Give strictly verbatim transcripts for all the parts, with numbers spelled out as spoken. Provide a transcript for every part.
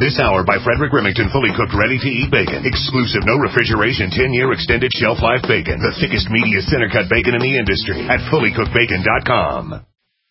This hour by Frederick Remington, fully cooked, ready-to-eat bacon. Exclusive, no refrigeration, ten-year extended shelf life bacon. The thickest, meatiest, center-cut bacon in the industry at fully cooked bacon dot com.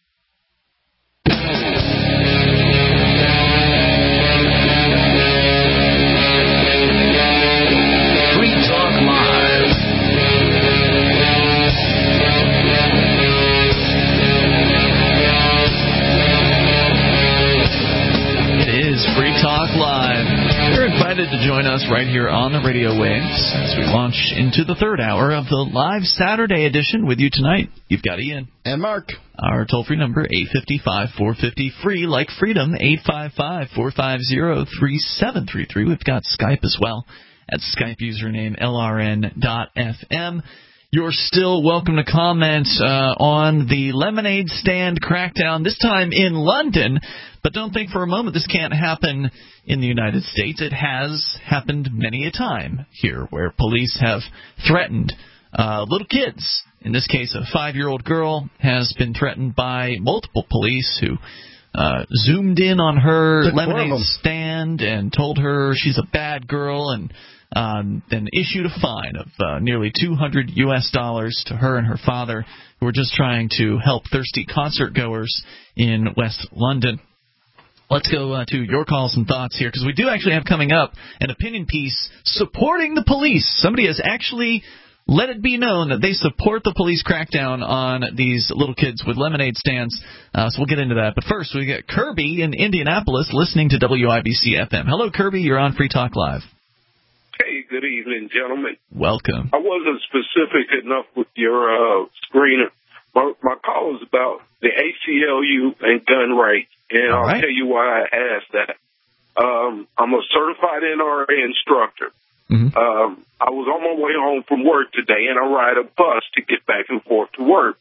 To join us right here on the radio waves as we launch into the third hour of the live Saturday edition. With you tonight, you've got Ian. And Mark. Our toll-free number, eight five five, four five zero, free, like freedom, eight five five, four five zero, three seven three three. We've got Skype as well at Skype username L R N dot F M. You're still welcome to comment uh, on the lemonade stand crackdown, this time in London. But don't think for a moment this can't happen in the United States. It has happened many a time here where police have threatened uh, little kids. In this case, a five-year-old girl has been threatened by multiple police who uh, zoomed in on her Good lemonade stand and told her she's a bad girl and Um, then issued a fine of uh, nearly two hundred U S dollars to her and her father, who were just trying to help thirsty concert goers in West London. Let's go uh, to your calls and thoughts here, because we do actually have coming up an opinion piece supporting the police. Somebody has actually let it be known that they support the police crackdown on these little kids with lemonade stands. Uh, so we'll get into that. But first, we got Kirby in Indianapolis listening to W I B C F M. Hello, Kirby. You're on Free Talk Live. Hey, good evening, gentlemen. Welcome. I wasn't specific enough with your uh, screener. My, my call is about the A C L U and gun rights, and All I'll right. tell you why I asked that. Um, I'm a certified N R A instructor. Mm-hmm. Um, I was on my way home from work today, and I ride a bus to get back and forth to work.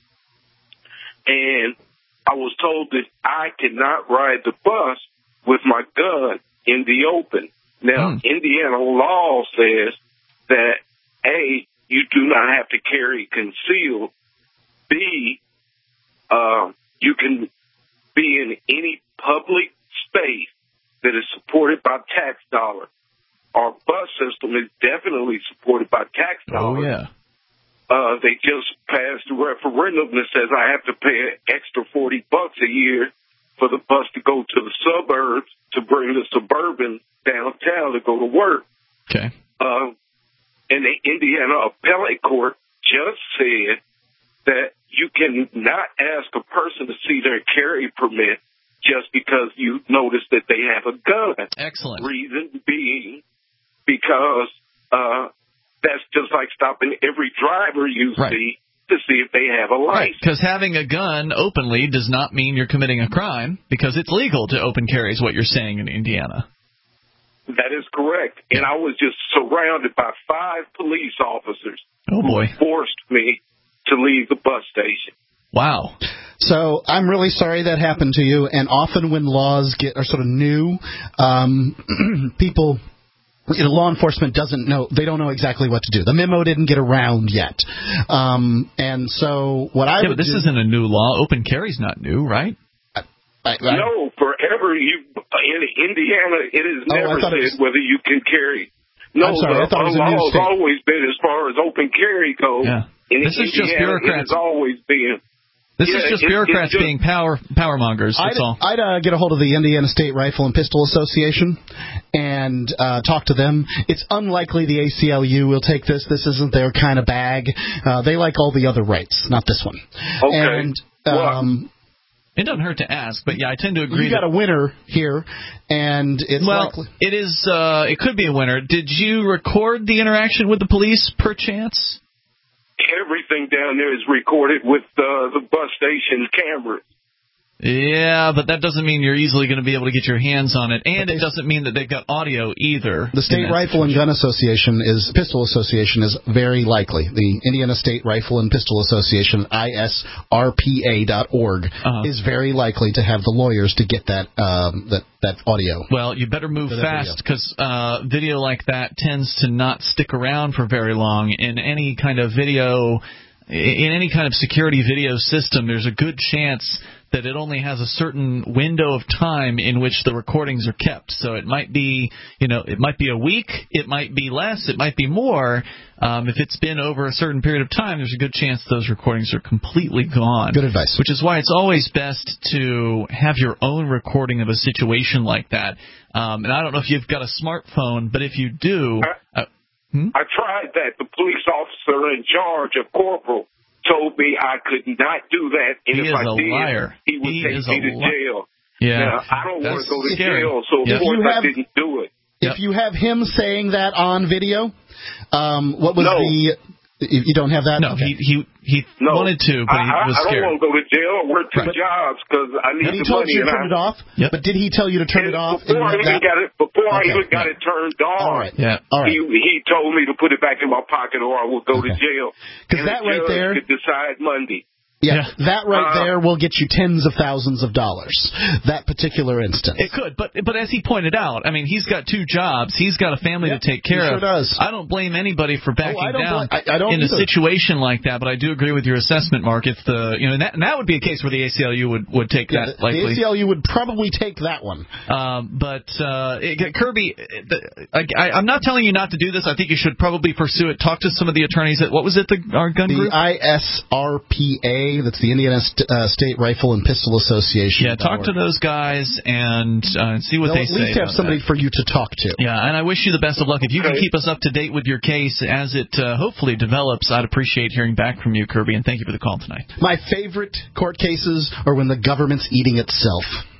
And I was told that I cannot ride the bus with my gun in the open. Now, mm. Indiana law says that, A, you do not have to carry concealed. B, uh, you can be in any public space that is supported by tax dollars. Our bus system is definitely supported by tax dollars. Oh, yeah. Uh, they just passed a referendum that says I have to pay an extra forty bucks a year for the bus to go to the suburbs to bring the Suburban downtown to go to work. Okay. Uh, and the Indiana Appellate Court just said that you can not ask a person to see their carry permit just because you notice that they have a gun. Excellent. Reason being because uh, that's just like stopping every driver you right. see to see if they have a license. Right, because having a gun openly does not mean you're committing a crime, because it's legal to open carry is what you're saying in Indiana. That is correct. And I was just surrounded by five police officers oh, boy. who forced me to leave the bus station. Wow. So I'm really sorry that happened to you. And often when laws get are sort of new, um, people... You know, law enforcement doesn't know, they don't know exactly what to do. The memo didn't get around yet. Um, and so what I yeah, would but this do, isn't a new law. Open carry's not new, right? I, I, I, no, forever you in Indiana, it has oh, never said was, whether you can carry. No, I'm sorry, the, I thought it was a law new has state. always been as far as open carry goes. Yeah. In this is Indiana, just bureaucrats. It has always been. This yeah, is just it, bureaucrats just, being power power mongers. That's I'd, all. I'd uh, get a hold of the Indiana State Rifle and Pistol Association and uh, talk to them. It's unlikely the A C L U will take this. This isn't their kind of bag. Uh, they like all the other rights, not this one. Okay. And um, it doesn't hurt to ask, but yeah, I tend to agree. You got that, a winner here, and it's well, likely. it is. Uh, it could be a winner. Did you record the interaction with the police, perchance? Everything down there is recorded with uh, the bus station cameras. Yeah, but that doesn't mean you're easily going to be able to get your hands on it, and it doesn't mean that they've got audio either. The State Rifle and Gun Association is Pistol Association is very likely. The Indiana State Rifle and Pistol Association, I S R P A dot org, uh-huh. is very likely to have the lawyers to get that um, that that audio. Well, you better move fast because uh, video like that tends to not stick around for very long. In any kind of video. In any kind of security video system, there's a good chance that it only has a certain window of time in which the recordings are kept. So it might be, you know, it might be a week, it might be less, it might be more. Um, if it's been over a certain period of time, there's a good chance those recordings are completely gone. Good advice. Which is why it's always best to have your own recording of a situation like that. Um, and I don't know if you've got a smartphone, but if you do... I, uh, hmm? I tried that. The police officer in charge, a corporal, told me I could not do that, and he if is I a did, liar. he would he take is me a to li- jail. Yeah, now, I don't want to go to scary. jail, so of Yep. course have, I didn't do it. If Yep. you have him saying that on video, um, what was No. the... You don't have that? No, Okay. he he he No. wanted to, but he I, was I, I scared. don't want to go to jail. I work two Right. jobs because I need He the told money. you to and turn I, it off, Yep. but did he tell you to turn it and off? Before and I even that- got it, before I Okay. even got it turned on, All right. Yeah. All right. he he told me to put it back in my pocket or I will go Okay. to jail. 'Cause And that the right judge there- could decide Monday. Yeah, Yeah. that right Uh, there will get you tens of thousands of dollars. That particular instance. It could, but but as he pointed out, I mean, he's got two jobs. He's got a family Yep, to take care he sure of. does. I don't blame anybody for backing I don't down bla- I- I don't in a either. situation like that. But I do agree with your assessment, Mark. If the you know and that, and that would be a case where the A C L U would, would take Yeah, that the, likely. the A C L U would probably take that one. Um, but uh, it, Kirby, the, I, I, I'm not telling you not to do this. I think you should probably pursue it. Talk to some of the attorneys at what was it, the our gun The group? I S R P A, that's the Indiana St- uh, State Rifle and Pistol Association. Yeah, talk to those guys and uh, see what They'll they at say. least have about somebody that. for you to talk to. Yeah, and I wish you the best of luck. If you can Okay. keep us up to date with your case as it uh, hopefully develops, I'd appreciate hearing back from you, Kirby, and thank you for the call tonight. My favorite court cases are when the government's eating itself.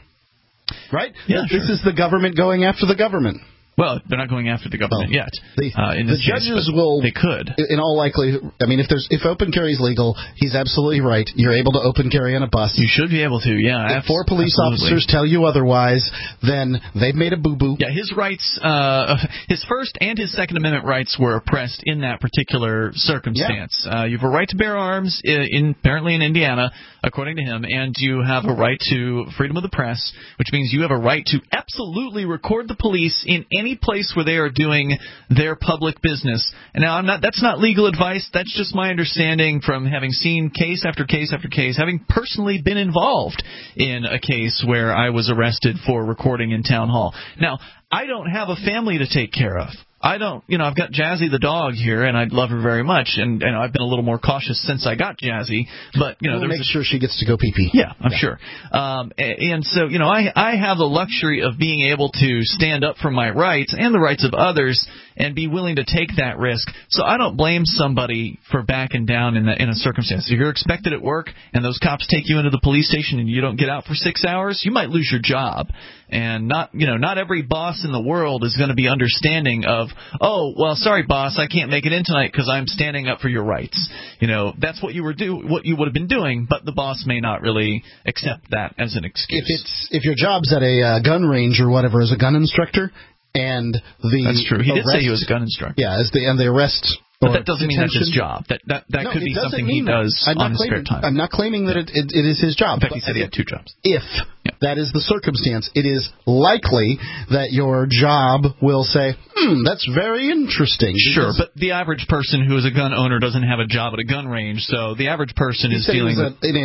Right? Yeah, This sure. is the government going after the government. Well, they're not going after the government Well, yet. The, uh, in the this case, judges but will. They could. In all likelihood, I mean, if there's if open carry is legal, he's absolutely right. You're able to open carry on a bus. You should be able to, yeah. If four police absolutely. officers tell you otherwise, then they've made a boo-boo. Yeah, his rights, uh, his First and his Second Amendment rights were oppressed in that particular circumstance. Yeah. Uh, you have a right to bear arms, in, in apparently in Indiana, according to him, and you have a right to freedom of the press, which means you have a right to absolutely record the police in any place where they are doing their public business. And now, I'm not. That's not legal advice. That's just my understanding from having seen case after case after case, having personally been involved in a case where I was arrested for recording in town hall. Now, I don't have a family to take care of. I don't, you know, I've got Jazzy the dog here, and I love her very much, and, and I've been a little more cautious since I got Jazzy, but, you know, We'll there's make a, sure she gets to go pee-pee. yeah, I'm yeah. sure. Um, and so, you know, I, I have the luxury of being able to stand up for my rights and the rights of others and be willing to take that risk. So I don't blame somebody for backing down in, the, in a circumstance. If you're expected at work and those cops take you into the police station and you don't get out for six hours, you might lose your job. And not, you know, not every boss in the world is going to be understanding of, oh, well, sorry, boss, I can't make it in tonight because I'm standing up for your rights. You know, that's what you were do, what you would have been doing, but the boss may not really accept that as an excuse. If it's if your job's at a uh, gun range or whatever as a gun instructor, and the that's true. He arrest, did say he was a gun instructor. Yeah, as the and the arrest. But that doesn't mean that's his job. That that, that no, could be doesn't something he that. does I'm on not his claiming, spare time. I'm not claiming that it, it, it is his job. In fact, he said he had two jobs. If yeah. that is the circumstance, it is likely that your job will say, hmm, that's very interesting. Sure, but the average person who is a gun owner doesn't have a job at a gun range, so the average person is dealing with an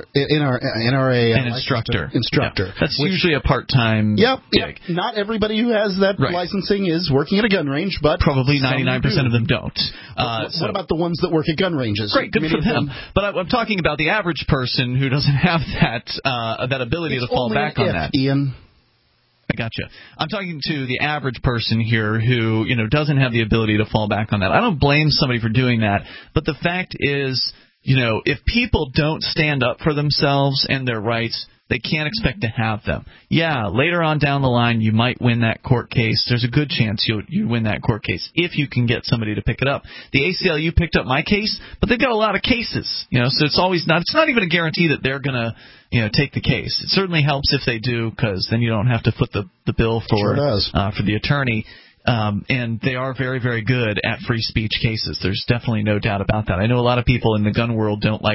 N R A an instructor. Instructor. Yeah. That's which, usually a part-time yep, gig. Yep. Not everybody who has that right. licensing is working at a gun range, but probably ninety-nine percent do. of them don't. Uh, what, so. what about the ones that work at gun ranges? Great, good Many for them. them. But I, I'm talking about the average person who doesn't have that uh, that ability it's to fall back on if, that. Ian. I gotcha. I'm talking to the average person here who, you know, doesn't have the ability to fall back on that. I don't blame somebody for doing that, but the fact is, you know, if people don't stand up for themselves and their rights, they can't expect to have them. Yeah, later on down the line, you might win that court case. There's a good chance you'll you win that court case if you can get somebody to pick it up. The A C L U picked up my case, but they've got a lot of cases, you know, so it's always not. It's not even a guarantee that they're gonna, you know, take the case. It certainly helps if they do, because then you don't have to foot the the bill for sure does. Uh, for the attorney. Um, and they are very, very good at free speech cases. There's definitely no doubt about that. I know a lot of people in the gun world don't like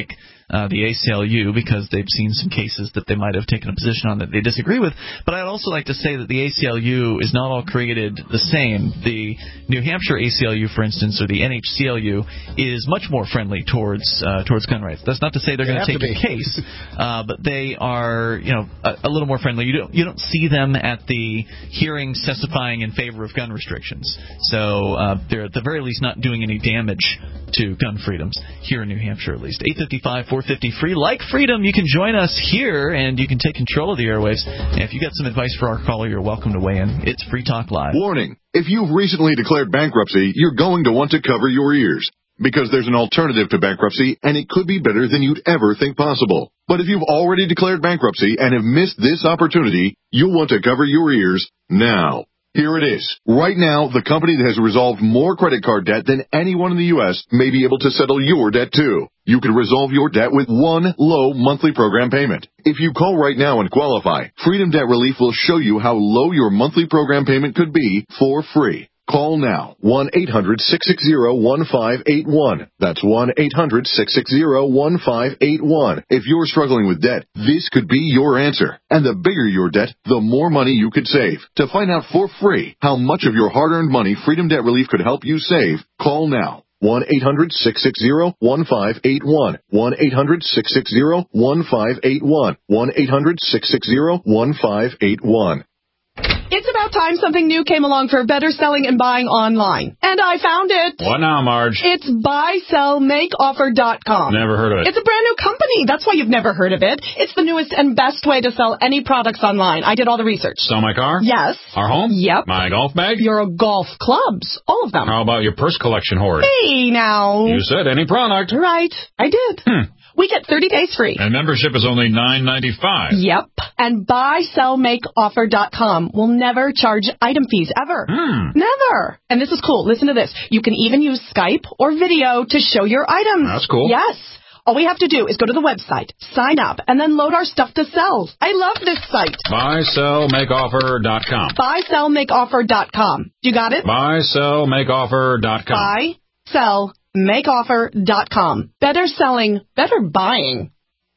uh, the A C L U because they've seen some cases that they might have taken a position on that they disagree with. But I'd also like to say that the A C L U is not all created the same. The New Hampshire A C L U, for instance, or the N H C L U, is much more friendly towards uh, towards gun rights. That's not to say they're going to take a case, uh, but they are, you know, a, a little more friendly. You don't you don't see them at the hearings testifying in favor of gun restrictions. So uh, they're at the very least not doing any damage to gun freedoms here in New Hampshire, at least. eight five five, four five zero, free. Like Freedom, you can join us here and you can take control of the airwaves. And if you got some advice for our caller, you're welcome to weigh in. It's Free Talk Live. Warning: if you've recently declared bankruptcy, you're going to want to cover your ears, because there's an alternative to bankruptcy, and it could be better than you'd ever think possible. But if you've already declared bankruptcy and have missed this opportunity, you'll want to cover your ears now. Here it is. Right now, the company that has resolved more credit card debt than anyone in the U S may be able to settle your debt, too. You can resolve your debt with one low monthly program payment. If you call right now and qualify, Freedom Debt Relief will show you how low your monthly program payment could be for free. Call now, one eight hundred, six six zero, one five eight one. That's one eight hundred, six six zero, one five eight one. If you're struggling with debt, this could be your answer. And the bigger your debt, the more money you could save. To find out for free how much of your hard-earned money Freedom Debt Relief could help you save, call now. one eight hundred, six six zero, one five eight one. one eight hundred, six six zero, one five eight one. one eight hundred, six six zero, one five eight one. It's about time something new came along for better selling and buying online. And I found it. What now, Marge? It's buy sell make offer dot com. Never heard of it. It's a brand new company. That's why you've never heard of it. It's the newest and best way to sell any products online. I did all the research. Sell my car? Yes. Our home? Yep. My golf bag? Your golf clubs. All of them. How about your purse collection hoard? Hey, now. You said any product. Right. I did. Hmm. We get thirty days free. And membership is only nine ninety-five. Yep. And buy sell make offer dot com will never charge item fees ever. Hmm. Never. And this is cool. Listen to this. You can even use Skype or video to show your items. That's cool. Yes. All we have to do is go to the website, sign up, and then load our stuff to sell. I love this site. buy sell make offer dot com. buy sell make offer dot com. You got it? buy sell make offer dot com. buy sell make offer dot com. Better selling, better buying.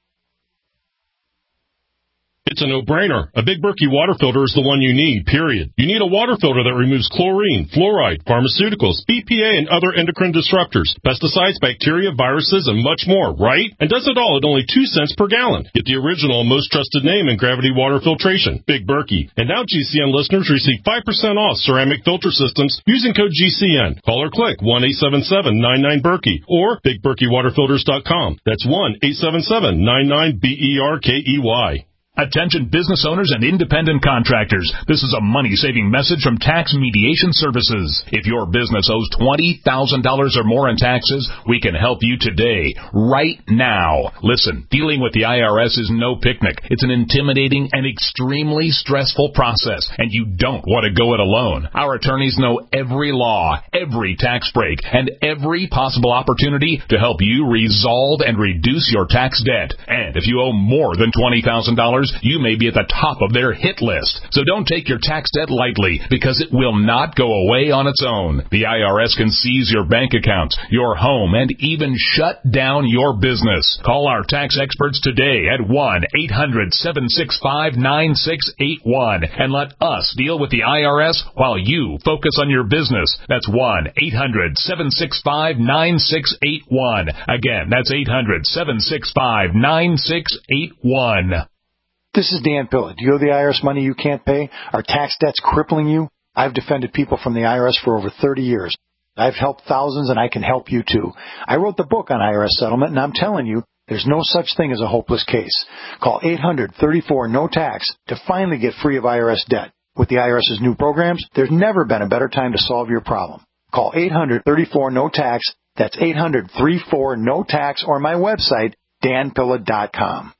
It's a no-brainer. A Big Berkey water filter is the one you need, period. You need a water filter that removes chlorine, fluoride, pharmaceuticals, B P A, and other endocrine disruptors, pesticides, bacteria, viruses, and much more, right? And does it all at only two cents per gallon. Get the original and most trusted name in gravity water filtration, Big Berkey. And now G C N listeners receive five percent off ceramic filter systems using code G C N. Call or click one eight seven seven, nine nine, Berkey or big berkey water filters dot com. That's one eight seven seven, nine nine, B E R K E Y. Attention business owners and independent contractors. This is a money-saving message from Tax Mediation Services. If your business owes twenty thousand dollars or more in taxes, we can help you today, right now. Listen, dealing with the I R S is no picnic. It's an intimidating and extremely stressful process, and you don't want to go it alone. Our attorneys know every law, every tax break, and every possible opportunity to help you resolve and reduce your tax debt. And if you owe more than twenty thousand dollars, you may be at the top of their hit list. So don't take your tax debt lightly, because it will not go away on its own. The I R S can seize your bank accounts, your home, and even shut down your business. Call our tax experts today at one eight hundred, seven six five, nine six eight one and let us deal with the I R S while you focus on your business. That's one eight hundred, seven six five, nine six eight one. Again, that's eight hundred, seven six five, nine six eight one. This is Dan Pilla. Do you owe the I R S money you can't pay? Are tax debts crippling you? I've defended people from the I R S for over thirty years. I've helped thousands, and I can help you too. I wrote the book on I R S settlement, and I'm telling you, there's no such thing as a hopeless case. Call eight hundred, thirty-four, no tax to finally get free of I R S debt. With the IRS's new programs, there's never been a better time to solve your problem. Call eight hundred, thirty-four, no tax. That's eight hundred, thirty-four, no tax, or my website, dan pilla dot com.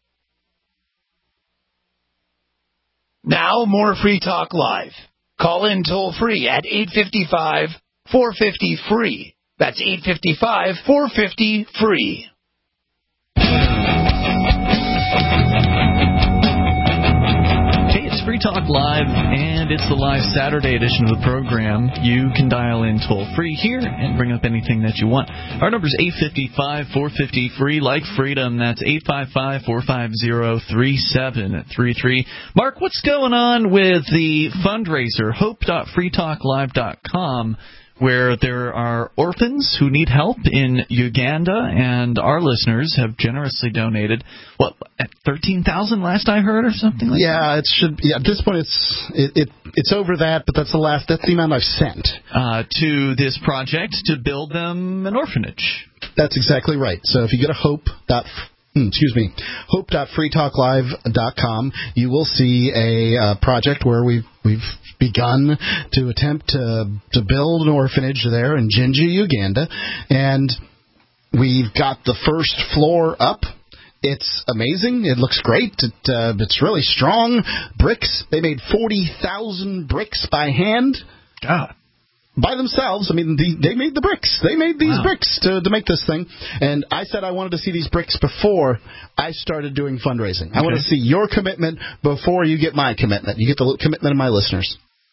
Now, more Free Talk Live. Call in toll-free at eight five five, four five zero, free. That's eight five five, four five zero, free. Free Free Talk Live, and it's the live Saturday edition of the program. You can dial in toll-free here and bring up anything that you want. Our number is eight five five, four five zero, free like freedom. That's eight five five, four five zero, three seven three three. Mark, what's going on with the fundraiser, hope dot free talk live dot com, where there are orphans who need help in Uganda, and our listeners have generously donated, what, at thirteen thousand last I heard, or something like yeah, that? Yeah, it should. Yeah, at this point, it's it, it it's over that, but that's the last. That's the amount I've sent uh, to this project to build them an orphanage. That's exactly right. So if you go to hope. Excuse me, hope dot free talk live dot com, you will see a uh, project where we've we've begun to attempt to to build an orphanage there in Jinja, Uganda, and we've got the first floor up. It's amazing. It looks great. It, uh, it's really strong. Bricks. They made forty thousand bricks by hand. God. By themselves. I mean, the, they made the bricks. They made these wow. bricks to, to make this thing. And I said I wanted to see these bricks before I started doing fundraising. I okay. want to see your commitment before you get my commitment. You get the commitment of my listeners.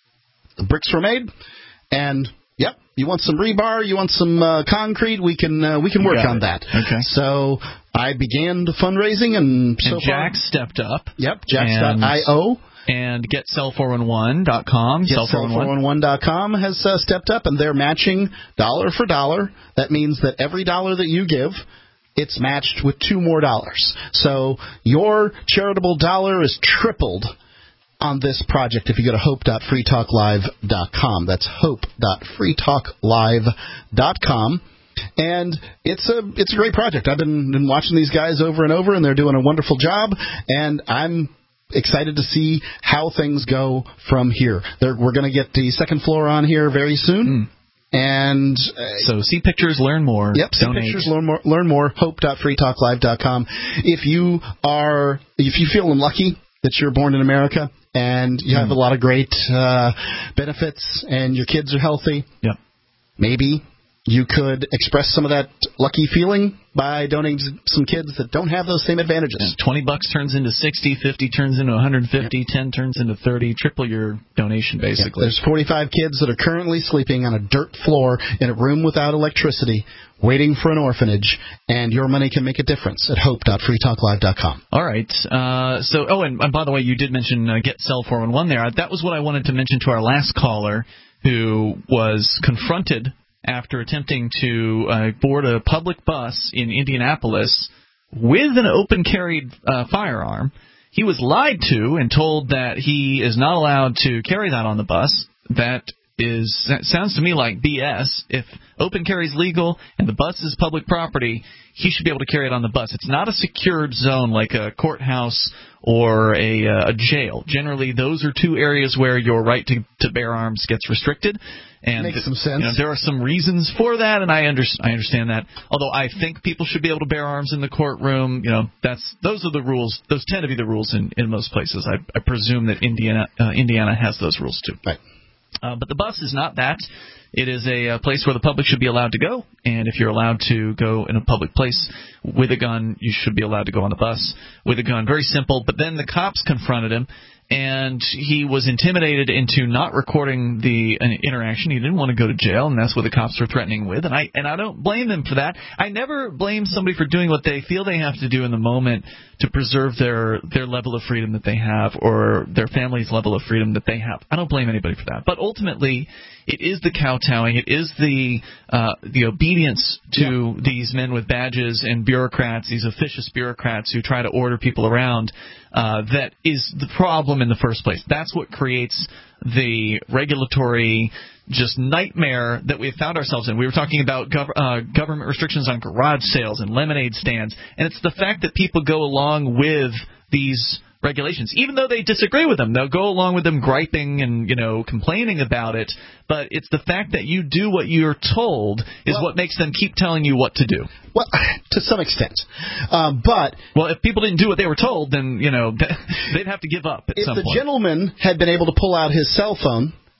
The bricks were made, and yep, you want some rebar, you want some uh, concrete, we can uh, we can work on that. Okay. So I began the fundraising, and so and Jack far, stepped up. Yep, Jax dot io. And get sell four one one dot com. get sell four one one dot com has uh, stepped up, and they're matching dollar for dollar. That means that every dollar that you give, it's matched with two more dollars. So your charitable dollar is tripled on this project if you go to hope dot free talk live dot com. That's hope dot free talk live dot com. And it's a it's a great project. I've been, been watching these guys over and over, and they're doing a wonderful job, and I'm excited to see how things go from here. They're, we're going to get the second floor on here very soon. Mm. And uh, so see pictures, learn more. Yep, see donate. pictures, learn more. Learn more. hope dot free talk live dot com. If you are, if you feel lucky that you're born in America and you mm. have a lot of great uh, benefits and your kids are healthy, yep. maybe you could express some of that lucky feeling by donating to some kids that don't have those same advantages. And twenty bucks turns into sixty, fifty turns into one hundred fifty, yep. ten turns into thirty, triple your donation basically. Yep. There's forty-five kids that are currently sleeping on a dirt floor in a room without electricity, waiting for an orphanage, and your money can make a difference at hope dot free talk live dot com. All right. Uh, so, oh, and, and by the way, you did mention uh, get sell four one one there. That was what I wanted to mention to our last caller who was confronted after attempting to uh, board a public bus in Indianapolis with an open-carried uh, firearm. He was lied to and told that he is not allowed to carry that on the bus. That is that sounds to me like B S. If open carry is legal and the bus is public property, he should be able to carry it on the bus. It's not a secured zone like a courthouse or a, uh, a jail. Generally, those are two areas where your right to, to bear arms gets restricted. And makes some sense. You know, there are some reasons for that, and I, under, I understand that. Although I think people should be able to bear arms in the courtroom. You know, that's those are the rules. Those tend to be the rules in, in most places. I, I presume that Indiana uh, Indiana has those rules too. Right. Uh, but the bus is not that. It is a, a place where the public should be allowed to go, and if you're allowed to go in a public place with a gun, you should be allowed to go on the bus with a gun. Very simple. But then the cops confronted him, and he was intimidated into not recording the uh, interaction. He didn't want to go to jail, and that's what the cops were threatening with. And I and I don't blame them for that. I never blame somebody for doing what they feel they have to do in the moment to preserve their their level of freedom that they have or their family's level of freedom that they have. I don't blame anybody for that. But ultimately, it is the kowtowing, it is the uh, the obedience to yeah. these men with badges and bureaucrats, these officious bureaucrats who try to order people around, uh, that is the problem in the first place. That's what creates the regulatory just nightmare that we have found ourselves in. We were talking about gov- uh, government restrictions on garage sales and lemonade stands, and it's the fact that people go along with these regulations, even though they disagree with them. They'll go along with them griping and, you know, complaining about it, but it's the fact that you do what you're told is well, what makes them keep telling you what to do. Well, to some extent. Um, but well, if people didn't do what they were told, then, you know, they'd have to give up at if some the point. Gentleman had been able to pull out his cell phone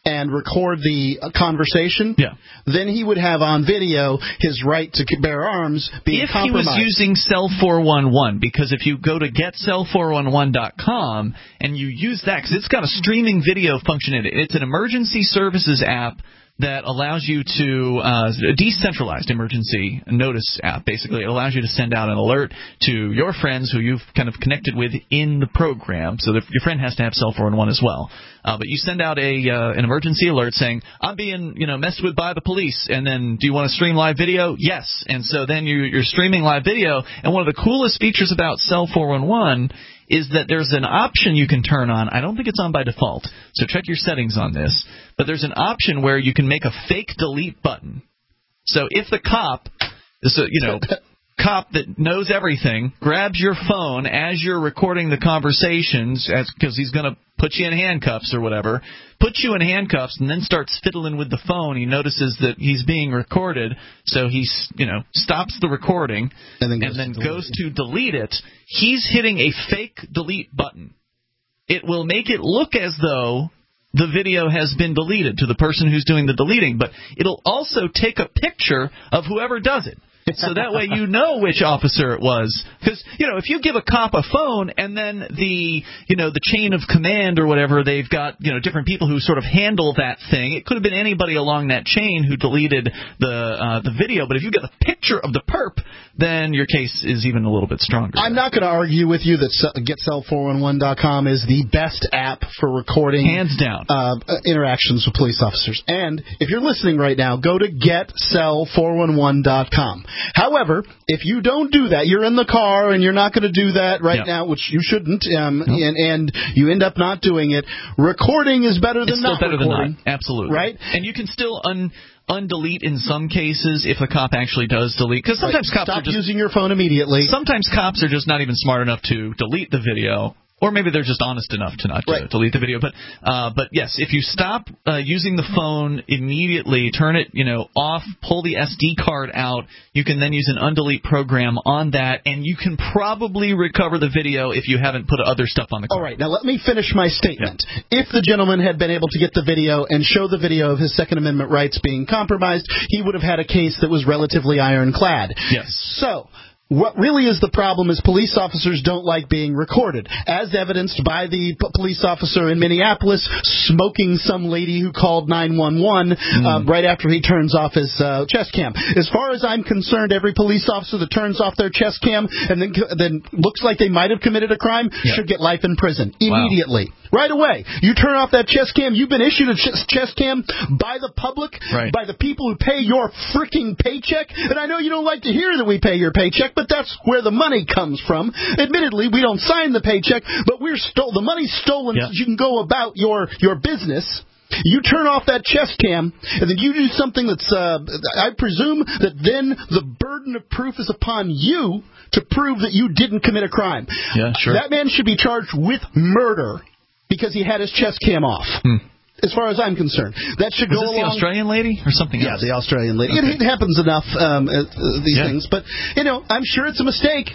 and record the uh, conversation, yeah. then he would have on video his right to bear arms being if compromised. If he was using Cell four one one, because if you go to get cell four one one dot com and you use that, because it's got a streaming video function in it. It's an emergency services app that allows you to, uh, a decentralized emergency notice app, basically. It allows you to send out an alert to your friends who you've kind of connected with in the program. So that your friend has to have Cell four one one as well. Uh, but you send out a uh, an emergency alert saying, I'm being, you know, messed with by the police, and then, do you want to stream live video? Yes. And so then you, you're streaming live video, and one of the coolest features about Cell four one one is that there's an option you can turn on. I don't think it's on by default, so check your settings on this. But there's an option where you can make a fake delete button. So if the cop, this, you know, cop that knows everything, grabs your phone as you're recording the conversations, because he's going to put you in handcuffs or whatever, puts you in handcuffs and then starts fiddling with the phone. He notices that he's being recorded, so he, you know, stops the recording and then goes, and then to, goes to delete it. He's hitting a fake delete button. It will make it look as though the video has been deleted to the person who's doing the deleting, but it'll also take a picture of whoever does it. So that way you know which officer it was. Because, you know, if you give a cop a phone and then the, you know, the chain of command or whatever, they've got, you know, different people who sort of handle that thing. It could have been anybody along that chain who deleted the uh, the video. But if you get a picture of the perp, then your case is even a little bit stronger. I'm not going to argue with you that get cell four one one dot com is the best app for recording. Hands down. Uh, interactions with police officers. And if you're listening right now, go to get cell four one one dot com. However, if you don't do that, you're in the car and you're not going to do that right yep. now, which you shouldn't, um, nope. and, and you end up not doing it. Recording is better than it's not still better recording. Than not. Absolutely. Right? And you can still un undelete in some cases if a cop actually does delete. Because sometimes right. cops Stop are just using your phone immediately. Sometimes cops are just not even smart enough to delete the video. Or maybe they're just honest enough to not right. to delete the video. But uh, but yes, if you stop uh, using the phone immediately, turn it you know off, pull the S D card out, you can then use an undelete program on that, and you can probably recover the video if you haven't put other stuff on the card. All right, now let me finish my statement. Yeah. If the gentleman had been able to get the video and show the video of his Second Amendment rights being compromised, he would have had a case that was relatively ironclad. Yes. So what really is the problem is police officers don't like being recorded, as evidenced by the p- police officer in Minneapolis smoking some lady who called nine one one mm. uh, right after he turns off his uh, chest cam. As far as I'm concerned, every police officer that turns off their chest cam and then then looks like they might have committed a crime yeah. should get life in prison immediately. Wow. Right away. You turn off that chest cam, you've been issued a ch- chest cam by the public, right. by the people who pay your freaking paycheck. And I know you don't like to hear that we pay your paycheck, but that's where the money comes from. Admittedly, we don't sign the paycheck, but we're stole the money's stolen yeah. so you can go about your, your business. You turn off that chest cam, and then you do something that's, uh, I presume that then the burden of proof is upon you to prove that you didn't commit a crime. Yeah, sure. That man should be charged with murder because he had his chest cam off. Hmm. As far as I'm concerned, that should Was go this along. the Australian lady or something yeah, else? Yeah, the Australian lady. Okay. It, it happens enough, um, uh, these yeah. things. But, you know, I'm sure it's a mistake.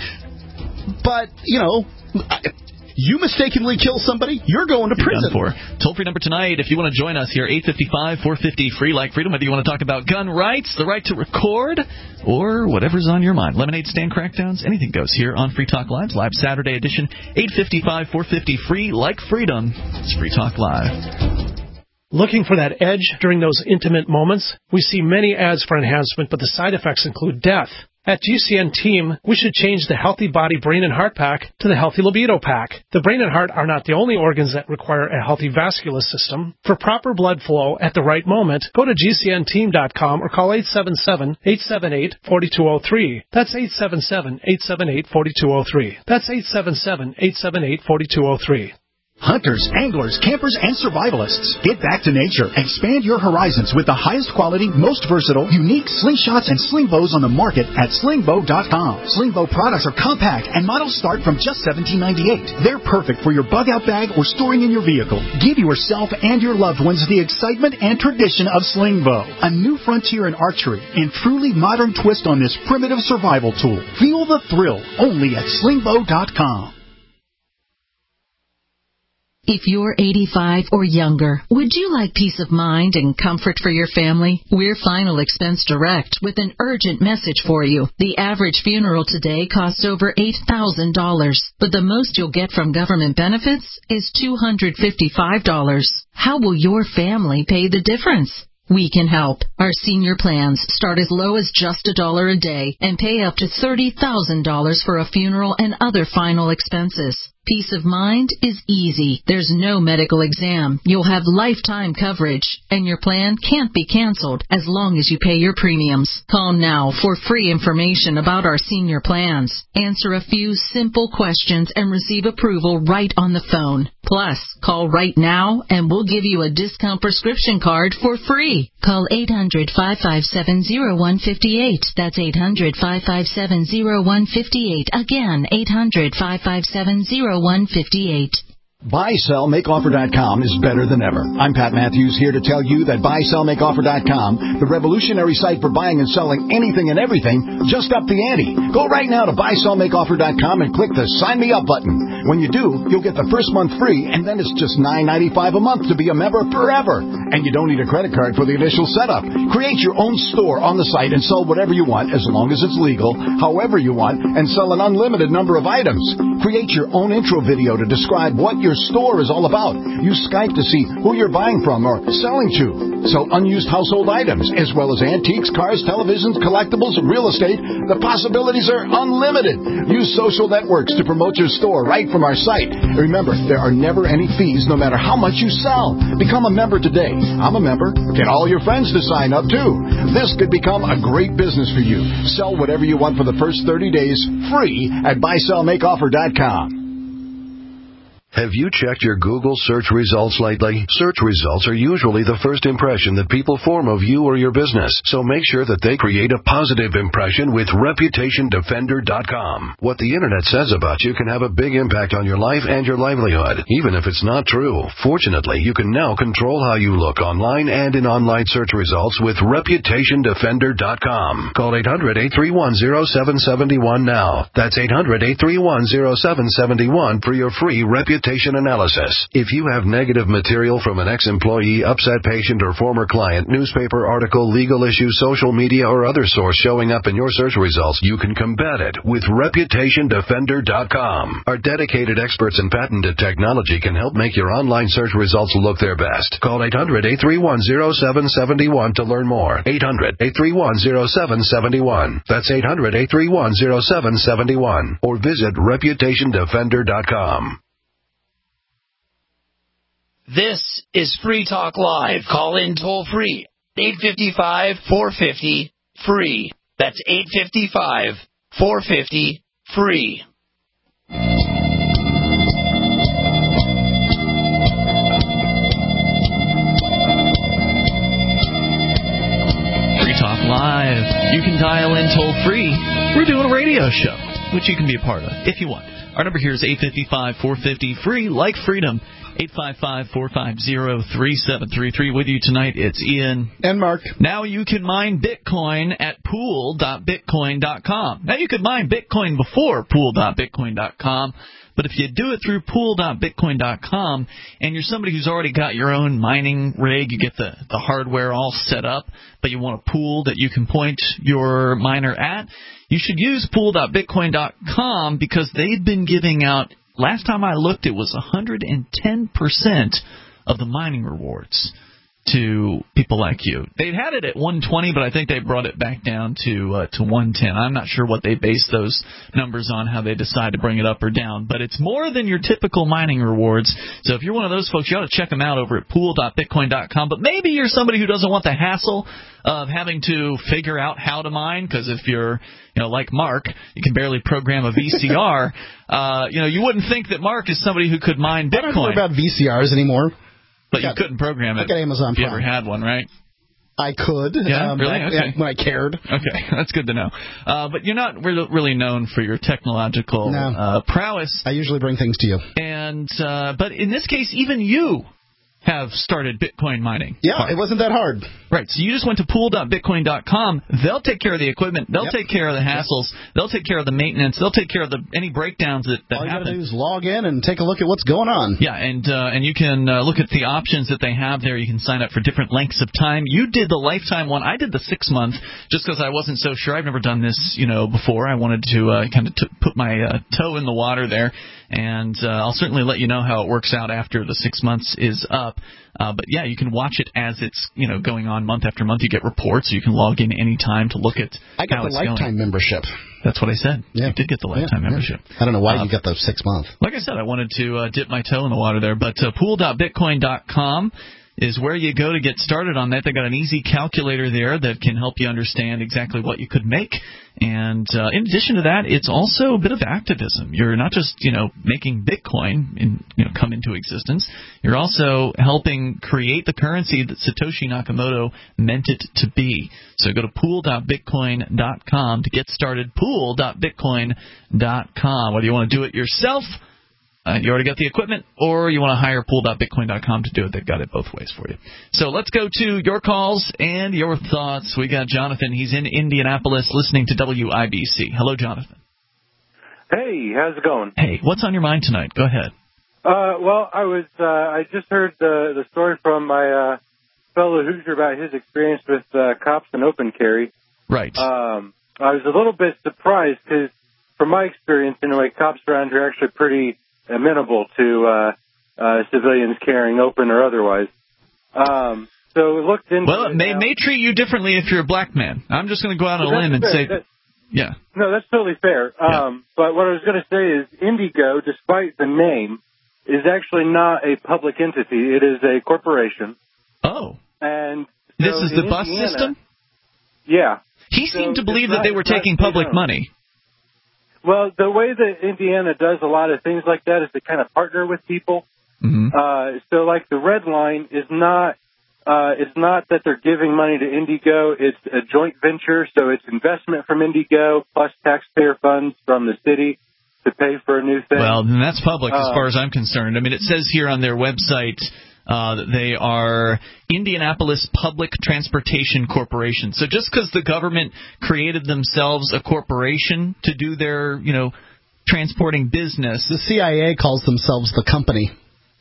But, you know, I, you mistakenly kill somebody, you're going to you're prison. For. Toll-free number tonight, if you want to join us here, eight five five, four five zero, free like freedom, whether you want to talk about gun rights, the right to record, or whatever's on your mind. Lemonade stand crackdowns, anything goes here on Free Talk Live, live Saturday edition, eight five five, four five zero, free like freedom. It's Free Talk Live. Looking for that edge during those intimate moments? We see many ads for enhancement, but the side effects include death. At G C N Team, we should change the Healthy Body Brain and Heart Pack to the Healthy Libido Pack. The brain and heart are not the only organs that require a healthy vascular system. For proper blood flow at the right moment, go to G C N team dot com or call eight seven seven, eight seven eight, four two zero three. That's eight seven seven, eight seven eight, four two zero three. That's eight seven seven, eight seven eight, four two zero three. Hunters, anglers, campers, and survivalists. Get back to nature. Expand your horizons with the highest quality, most versatile, unique slingshots and sling bows on the market at sling bow dot com. Sling bow products are compact and models start from just seventeen ninety-eight. They're perfect for your bug-out bag or storing in your vehicle. Give yourself and your loved ones the excitement and tradition of sling bow. A new frontier in archery and truly modern twist on this primitive survival tool. Feel the thrill only at sling bow dot com. If you're eighty-five or younger, would you like peace of mind and comfort for your family? We're Final Expense Direct with an urgent message for you. The average funeral today costs over eight thousand dollars, but the most you'll get from government benefits is two hundred fifty-five dollars. How will your family pay the difference? We can help. Our senior plans start as low as just a dollar a day and pay up to thirty thousand dollars for a funeral and other final expenses. Peace of mind is easy. There's no medical exam. You'll have lifetime coverage, and your plan can't be canceled as long as you pay your premiums. Call now for free information about our senior plans. Answer a few simple questions and receive approval right on the phone. Plus, call right now and we'll give you a discount prescription card for free. Call eight hundred, five five seven, zero one five eight. That's eight hundred, five five seven, zero one five eight. Again, eight hundred, five five seven, zero one five eight. buy sell make offer dot com is better than ever. I'm Pat Matthews here to tell you that buy sell make offer dot com, the revolutionary site for buying and selling anything and everything, just upped the ante. Go right now to buy sell make offer dot com and click the Sign Me Up button. When you do, you'll get the first month free, and then it's just nine ninety-five a month to be a member forever. And you don't need a credit card for the initial setup. Create your own store on the site and sell whatever you want as long as it's legal, however you want, and sell an unlimited number of items. Create your own intro video to describe what your store is all about. Use Skype to see who you're buying from or selling to. Sell unused household items, as well as antiques, cars, televisions, collectibles, real estate. The possibilities are unlimited. Use social networks to promote your store right from our site. Remember, there are never any fees no matter how much you sell. Become a member today. I'm a member. Get all your friends to sign up, too. This could become a great business for you. Sell whatever you want for the first thirty days free at buy sell make offer dot com. Have you checked your Google search results lately? Search results are usually the first impression that people form of you or your business, so make sure that they create a positive impression with reputation defender dot com. What the internet says about you can have a big impact on your life and your livelihood, even if it's not true. Fortunately, you can now control how you look online and in online search results with reputation defender dot com. Call eight hundred, eight three one, zero seven seven one now. That's eight hundred, eight three one, zero seven seven one for your free reputation analysis. If you have negative material from an ex-employee, upset patient, or former client, newspaper article, legal issue, social media, or other source showing up in your search results, you can combat it with reputation defender dot com. Our dedicated experts in patented technology can help make your online search results look their best. Call eight hundred, eight three one, zero seven seven one to learn more. eight hundred, eight three one, zero seven seven one. That's eight hundred, eight three one, zero seven seven one. Or visit reputation defender dot com. This is Free Talk Live. Call in toll free. eight five five, four five zero, free. That's eight five five, four five zero, free. Free Talk Live. You can dial in toll free. We're doing a radio show, which you can be a part of if you want. Our number here is eight five five, four five zero, free, like freedom. eight five five, four five zero, three seven three three. With you tonight, it's Ian. And Mark. Now you can mine Bitcoin at pool dot bitcoin dot com. Now you could mine Bitcoin before pool dot bitcoin dot com, but if you do it through pool dot bitcoin dot com and you're somebody who's already got your own mining rig, you get the, the hardware all set up, but you want a pool that you can point your miner at, you should use pool dot bitcoin dot com because they've been giving out, last time I looked, it was one hundred ten percent of the mining rewards to people like you. They've had it at one twenty, but I think they brought it back down to uh, to one ten. I'm not sure what they base those numbers on, how they decide to bring it up or down, but it's more than your typical mining rewards. So if you're one of those folks, you ought to check them out over at pool dot bitcoin dot com. But maybe you're somebody who doesn't want the hassle of having to figure out how to mine, because if you're, you know, like Mark, you can barely program a V C R. uh, you know, you wouldn't think that Mark is somebody who could mine Bitcoin. I don't know about V C Rs anymore. But got, you couldn't program it. I got Amazon if you Prime. ever had one, right? I could. Yeah, um, really? back, Okay. Yeah, when I cared. Okay, that's good to know. Uh, but you're not really, really known for your technological no. uh, prowess. I usually bring things to you. And uh, but in this case, even you have started Bitcoin mining. Yeah, it wasn't that hard. Right. So you just went to pool dot bitcoin dot com. They'll take care of the equipment. They'll yep. take care of the hassles. Yep. They'll take care of the maintenance. They'll take care of the any breakdowns that, that All you happen. gotta do is log in and take a look at what's going on. Yeah, and uh, and you can uh, look at the options that they have there. You can sign up for different lengths of time. You did the lifetime one. I did the six month just because I wasn't so sure. I've never done this, you know, before. I wanted to uh, kind of t- put my uh, toe in the water there, and uh, I'll certainly let you know how it works out after the six months is up. Uh, but yeah, you can watch it as it's, you know, going on month after month. You get reports. You can log in any time to look at I got how the it's lifetime going. membership. That's what I said. Yeah. You did get the lifetime yeah, membership. Yeah. I don't know why uh, you got the six month. Like I said, I wanted to uh, dip my toe in the water there. But uh, pool dot bitcoin dot com is where you go to get started on that. They got an easy calculator there that can help you understand exactly what you could make. And uh, in addition to that, it's also a bit of activism. You're not just, you know, making Bitcoin in, you know, come into existence. You're also helping create the currency that Satoshi Nakamoto meant it to be. So go to pool dot bitcoin dot com to get started. pool dot bitcoin dot com. Whether you want to do it yourself, Uh, you already got the equipment, or you want to hire pool dot bitcoin dot com to do it. They've got it both ways for you. So let's go to your calls and your thoughts. We got Jonathan. He's in Indianapolis listening to W I B C. Hello, Jonathan. Hey, how's it going? Hey, what's on your mind tonight? Go ahead. Uh, well, I was uh, I just heard the the story from my uh, fellow Hoosier about his experience with uh, cops and open carry. Right. Um, I was a little bit surprised because, from my experience, anyway, cops around here are actually pretty amenable to uh, uh, civilians carrying open or otherwise. Um, so we looked into Well, it may, may treat you differently if you're a black man. I'm just going to go out on a limb and fair. say, that, yeah. No, that's totally fair. Yeah. Um, but what I was going to say is Indigo, despite the name, is actually not a public entity. It is a corporation. Oh. And so this is the Indiana, bus system? Yeah. He so seemed to believe that not, they were taking public owned. money. Well, the way that Indiana does a lot of things like that is to kind of partner with people. Mm-hmm. Uh, so, like the Red Line is not, uh, it's not that they're giving money to Indigo. It's a joint venture, so it's investment from Indigo plus taxpayer funds from the city to pay for a new thing. Well, then that's public as Uh, far as I'm concerned. I mean, it says here on their website uh, that they are Indianapolis Public Transportation Corporation. So just because the government created themselves a corporation to do their, you know, transporting business. The C I A calls themselves the company.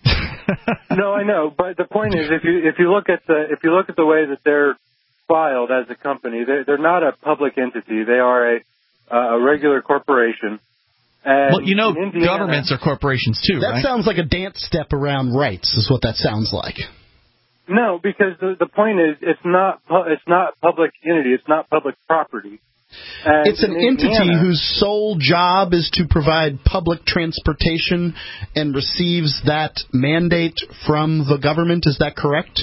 No, I know, but the point is, if you if you look at the if you look at the way that they're filed as a company, they're they're not a public entity. They are a uh, a regular corporation. And well, you know, Indiana, governments are corporations too, that right? sounds like a dance step around rights, is what that sounds like. No, because the the point is, it's not pu- it's not public entity. It's not public property. And it's an in entity Indiana, whose sole job is to provide public transportation and receives that mandate from the government. Is that correct?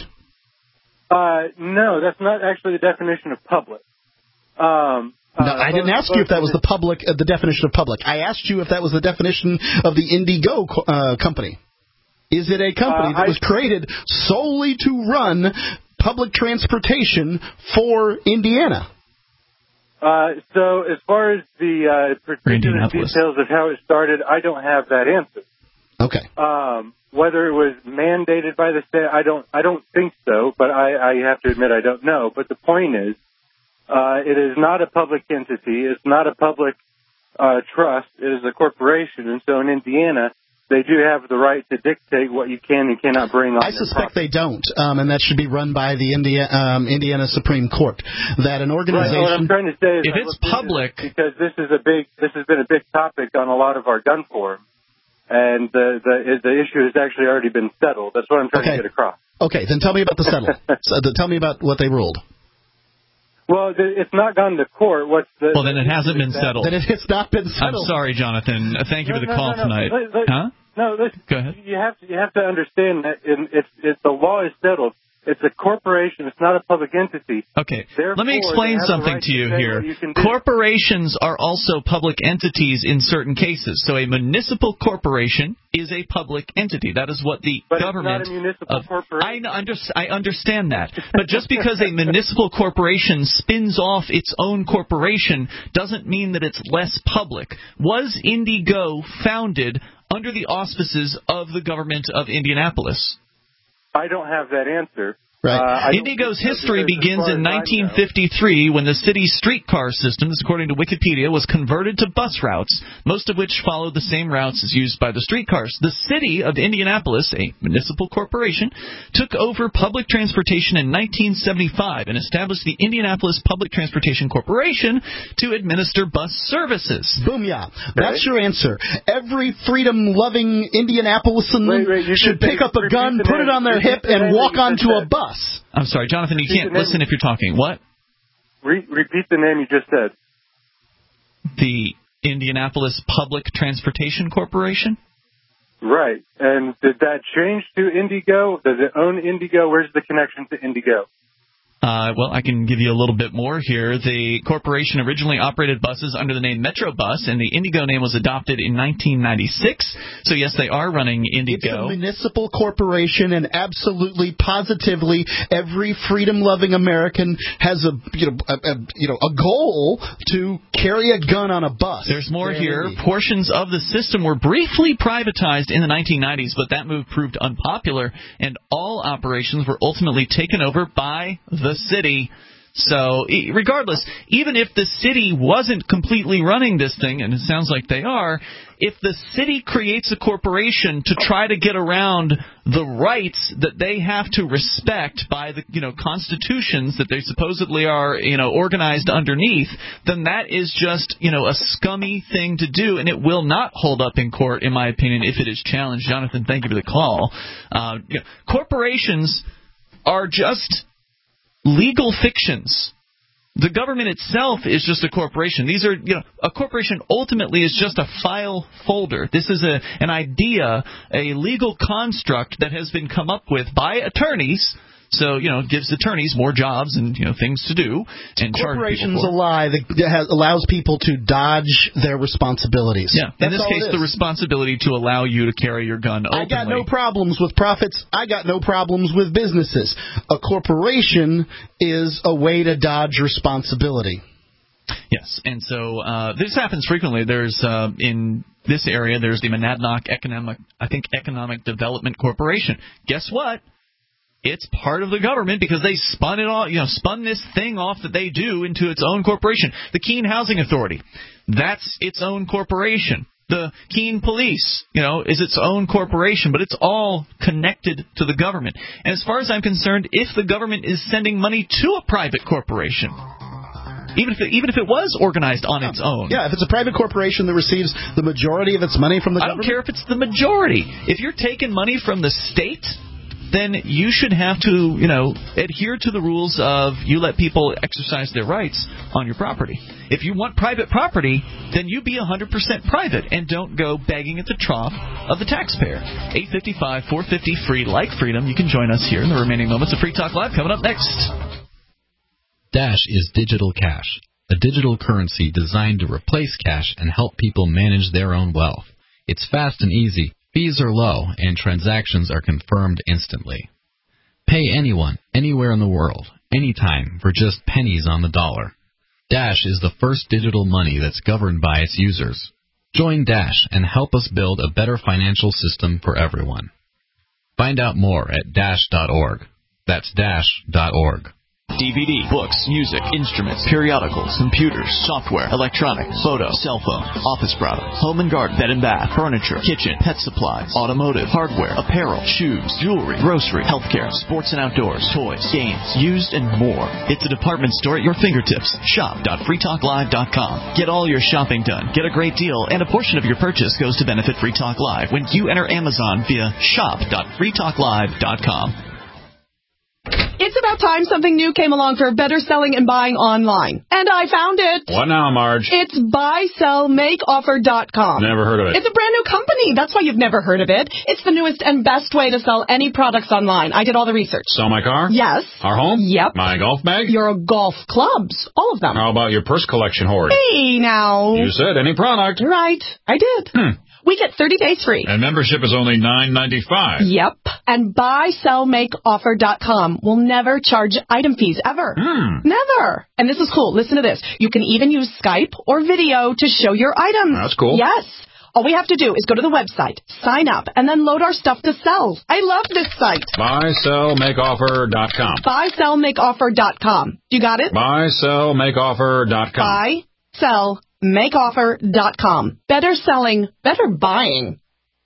Uh, no, that's not actually the definition of public. Um, No, uh, I didn't ask you if that was the public, uh, the definition of public. I asked you if that was the definition of the Indigo co- uh, company. Is it a company Uh, that I- was created solely to run public transportation for Indiana? Uh, so as far as the uh, particular Indianapolis. details of how it started, I don't have that answer. Okay. Um, whether it was mandated by the state, I don't, I don't think so. But I, I have to admit, I don't know. But the point is, uh, it is not a public entity. It's not a public uh, trust. It is a corporation, and so in Indiana, they do have the right to dictate what you can and cannot bring on. I suspect they don't, um, and that should be run by the India, um, Indiana Supreme Court. That an organization. Right, what I'm trying to say is, If I it's looked into public- this because this is a big, this has been a big topic on a lot of our gun forums, and the the the issue has actually already been settled. That's what I'm trying Okay. to get across. Okay, then tell me about the settlement. so, the, tell me about what they ruled. Well, the, it's not gone to court. What's the? Well, then it hasn't been settled. Then it's not been I'm settled. sorry, Jonathan. Uh, Thank you No, for the no, call no, no. tonight. Let- let- Huh? No, listen. Go ahead. You have to you have to understand that in, it's it's the law is settled. It's a corporation. It's not a public entity. Okay, Therefore, let me they explain have the something right to you say here. what you can do. Corporations are also public entities in certain cases. So a municipal corporation is a public entity. That is what the But government it's not a municipal of, corporation. I, under, I understand that. But just because a municipal corporation spins off its own corporation doesn't mean that it's less public. Was Indigo founded under the auspices of the government of Indianapolis? I don't have that answer. Right. Uh, Indigo's history begins in nineteen fifty-three when the city's streetcar system, this according to Wikipedia, was converted to bus routes, most of which followed the same routes as used by the streetcars. The city of Indianapolis, a municipal corporation, took over public transportation in nineteen seventy-five and established the Indianapolis Public Transportation Corporation to administer bus services. Boom, yeah. That's your answer. Every freedom-loving Indianapolisan Wait, wait, should pick up a gun, put it on their hip, and walk onto a bus. I'm sorry, Jonathan, you can't listen if you're talking. What? Re- repeat the name you just said. The Indianapolis Public Transportation Corporation? Right. And did that change to Indigo? Does it own Indigo? Where's the connection to Indigo? Uh, well, I can give you a little bit more here. The corporation originally operated buses under the name Metrobus, and the Indigo name was adopted in nineteen ninety-six. So, yes, they are running Indigo. It's a municipal corporation, and absolutely, positively, every freedom-loving American has a you know a, a, you know a goal to carry a gun on a bus. There's more here. Portions of the system were briefly privatized in the nineteen nineties, but that move proved unpopular, and all operations were ultimately taken over by the city. So regardless, even if the city wasn't completely running this thing, and it sounds like they are, if the city creates a corporation to try to get around the rights that they have to respect by the you know constitutions that they supposedly are you know organized underneath, then that is just you know a scummy thing to do, and it will not hold up in court, in my opinion, if it is challenged. Jonathan, thank you for the call. Uh, you know, corporations are just legal fictions. The government itself is just a corporation. These are, you know, a corporation ultimately is just a file folder. This is a an idea, a legal construct that has been come up with by attorneys. So, you know, it gives attorneys more jobs and, you know, things to do. And corporation's a lie that has, allows people to dodge their responsibilities. Yeah, That's in this case, the responsibility to allow you to carry your gun openly. I got no problems with profits. I got no problems with businesses. A corporation is a way to dodge responsibility. Yes, and so uh, this happens frequently. There's uh, in this area, there's the Monadnock Economic, I think, Economic Development Corporation. Guess what? It's part of the government because they spun it all, you know, spun this thing off that they do into its own corporation. The Keene Housing Authority, that's its own corporation. The Keene Police, you know, is its own corporation, but it's all connected to the government. And as far as I'm concerned, if the government is sending money to a private corporation, even if it, even if it was organized on its own. Yeah, if it's a private corporation that receives the majority of its money from the government. I don't care if it's the majority. If you're taking money from the state, then you should have to, you know, adhere to the rules of you let people exercise their rights on your property. If you want private property, then you be one hundred percent private and don't go begging at the trough of the taxpayer. eight five five, four five zero, free, like freedom. You can join us here in the remaining moments of Free Talk Live. Coming up next. Dash is digital cash, a digital currency designed to replace cash and help people manage their own wealth. It's fast and easy. Fees are low, and transactions are confirmed instantly. Pay anyone, anywhere in the world, anytime, for just pennies on the dollar. Dash is the first digital money that's governed by its users. Join Dash and help us build a better financial system for everyone. Find out more at dash dot org. That's dash dot org. D V D, books, music, instruments, periodicals, computers, software, electronics, photo, cell phone, office products, home and garden, bed and bath, furniture, kitchen, pet supplies, automotive, hardware, apparel, shoes, jewelry, grocery, healthcare, sports and outdoors, toys, games, used, and more. It's a department store at your fingertips. shop dot free talk live dot com. Get all your shopping done, get a great deal, and a portion of your purchase goes to benefit Free Talk Live when you enter Amazon via shop dot free talk live dot com. It's about time something new came along for better selling and buying online. And I found it. What now, Marge? It's buy sell make offer dot com. Never heard of it. It's a brand new company. That's why you've never heard of it. It's the newest and best way to sell any products online. I did all the research. Sell my car? Yes. Our home? Yep. My golf bag? Your golf clubs. All of them. How about your purse collection hoard? Hey, now. You said any product. Right. I did. Hmm. We get thirty days free. And membership is only nine ninety-five. Yep. And buy sell make offer dot com will never charge item fees ever. Hmm. Never. And this is cool. Listen to this. You can even use Skype or video to show your items. That's cool. Yes. All we have to do is go to the website, sign up, and then load our stuff to sell. I love this site. buy sell make offer dot com. buy sell make offer dot com. You got it? buy sell make offer dot com. buy sell make offer dot com. Better selling, better buying.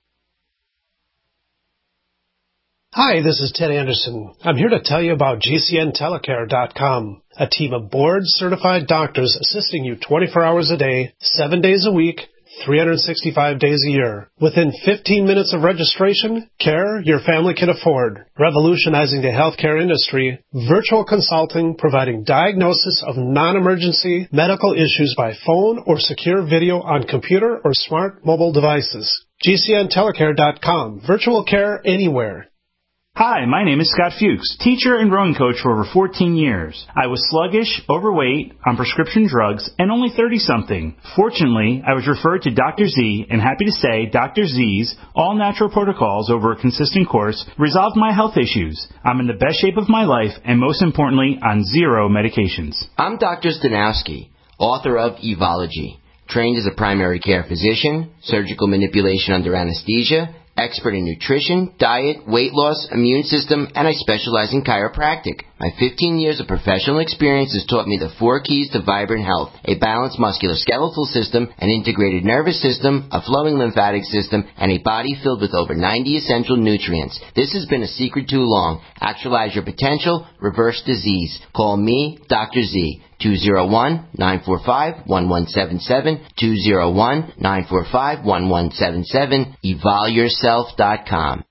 Hi, this is Ted Anderson. I'm here to tell you about G C N telecare dot com, a team of board-certified doctors assisting you twenty-four hours a day, seven days a week, three hundred sixty-five days a year. Within fifteen minutes of registration, care your family can afford. Revolutionizing the healthcare industry, virtual consulting providing diagnosis of non-emergency medical issues by phone or secure video on computer or smart mobile devices. G C N telecare dot com. Virtual care anywhere. Hi, my name is Scott Fuchs, teacher and rowing coach for over fourteen years. I was sluggish, overweight, on prescription drugs, and only thirty-something. Fortunately, I was referred to Doctor Z, and happy to say Doctor Z's all-natural protocols over a consistent course resolved my health issues. I'm in the best shape of my life, and most importantly, on zero medications. I'm Doctor Stanowski, author of Evology, trained as a primary care physician, surgical manipulation under anesthesia, expert in nutrition, diet, weight loss, immune system, and I specialize in chiropractic. My fifteen years of professional experience has taught me the four keys to vibrant health: a balanced musculoskeletal system, an integrated nervous system, a flowing lymphatic system, and a body filled with over ninety essential nutrients. This has been a secret too long. Actualize your potential, reverse disease. Call me, Doctor Z. two oh one, nine four five, one one seven seven, two oh one, nine four five, one one seven seven, evol yourself dot com.